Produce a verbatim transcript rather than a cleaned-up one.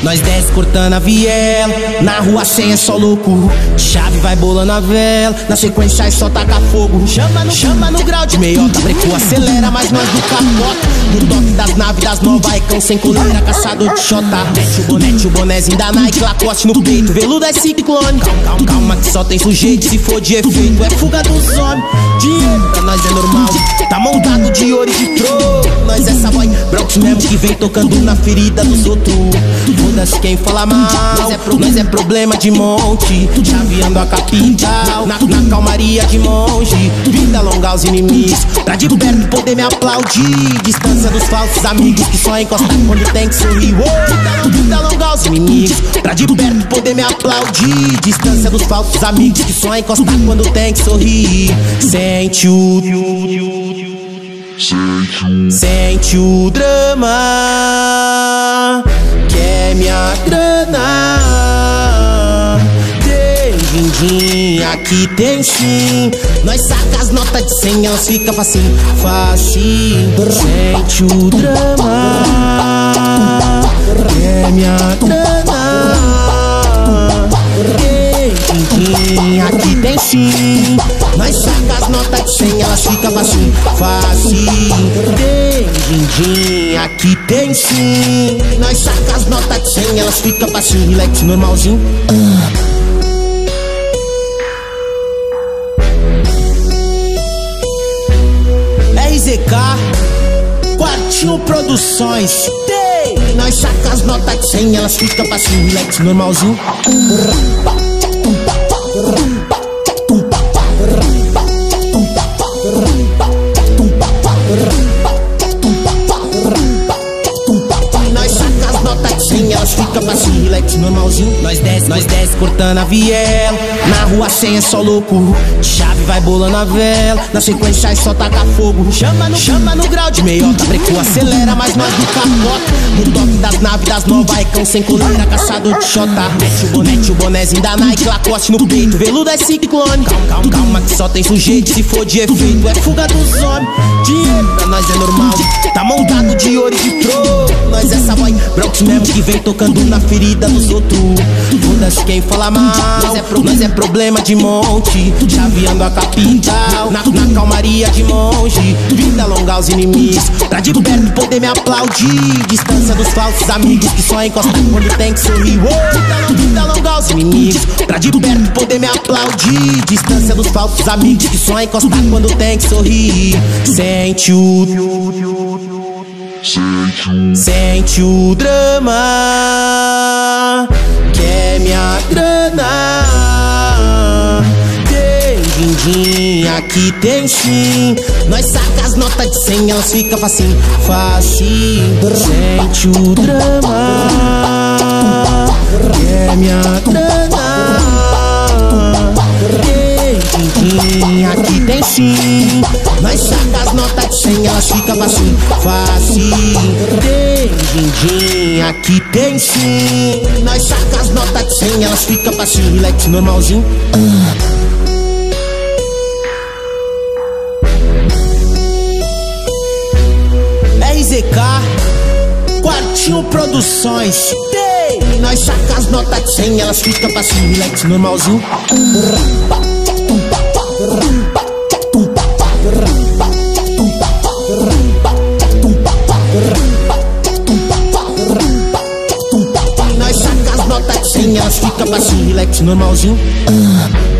Nós desce cortando a viela, na rua sem é só louco. Chave vai bolando a vela, na sequência é só taca fogo. Chama no, chama no grau de meiota, breco acelera, mas nós do capota. No toque das naves das novas, cão sem coleira, caçador de xota. Mete o bonete, o bonézinho da Nike, Lacoste no peito, veludo é ciclone. Calma, calma, calma que só tem sujeito, se for de efeito é fuga dos homens. Dinheiro pra nós é normal, tá montado de ouro e de troco. Nós é boy, Bronx mesmo que vem tocando na ferida dos outros. Foda-se quem fala mal, nós é, pro, nós é problema de monte. Chaveando a capital, na, na calmaria de monge. Vida alongar os inimigos, pra de perto poder me aplaudir. Distância dos falsos amigos que só encostam quando tem que sorrir. Oh, vida alongar os inimigos, pra de perto poder me aplaudir. Distância dos falsos amigos que só encostam quando tem que sorrir. Sente o... Sente o drama, quer minha grana. Tem din-din, aqui tem sim. Nós saca as notas de cem, elas fica facinho, facinho. Sente o drama, quer minha grana. Tem din-din, aqui tem sim. Nós saca as notas de cem, elas fica facinho, facinho. Tem din-din, aqui tem sim. Nós saca as notas de cem, elas fica facinho, relax normalzinho. uh. R Z K, Quartinho Produções. Tem, nós saca as notas de cem, elas fica facinho, relax normalzinho. uh. Elas fica facinho, relax normalzinho. Nós desce, nós desce cortando a viela, na rua sem é só louco. Chave vai bolando a vela, na sequência é só taca fogo. Chama no, chama no grau de meiota, breco acelera, mas nós do capota. No toque das naves das novas, cão sem coleira, caçador de xota. Mete o bonete, o bonézinho da Nike, Lacoste no peito, veludo é ciclone. Calma, calma, calma que só tem sujeito, se for de efeito é fuga dos homens. Dinheiro pra nós é normal, tá montado de ouro e de troco. Nós é essa boy, Bronx mesmo que vem tocando na ferida dos outros. Foda-se quem fala mal, nós é, pro, nós é problema de monte. Chaveando a capital, na, na calmaria de monge. Vida alongar os inimigos, pra de perto poder me aplaudir. Distância dos falsos amigos que só encostam quando tem que sorrir. Oh, vida alongar os inimigos, pra de perto poder me aplaudir. Distância dos falsos amigos que só encostam quando tem que sorrir. Sente o... Sente o drama, quer minha grana. Tem din-din, aqui tem sim. Nós saca as notas de cem, elas fica facinho, facinho. Sente o drama, quer minha grana. Tem din-din, aqui tem sim. Nós saca as notas de cem, elas fica facinho, facinho. Tem din-din, aqui tem sim. Nós saca as notas de cem, elas fica facinho, relax normalzinho. uh. R Z K, Quartinho Produções. Tem, nós saca as notas de cem, elas fica facinho, relax normalzinho. uh. Nós saca as notas de cem, elas fica facinho, relax normalzinho. uh.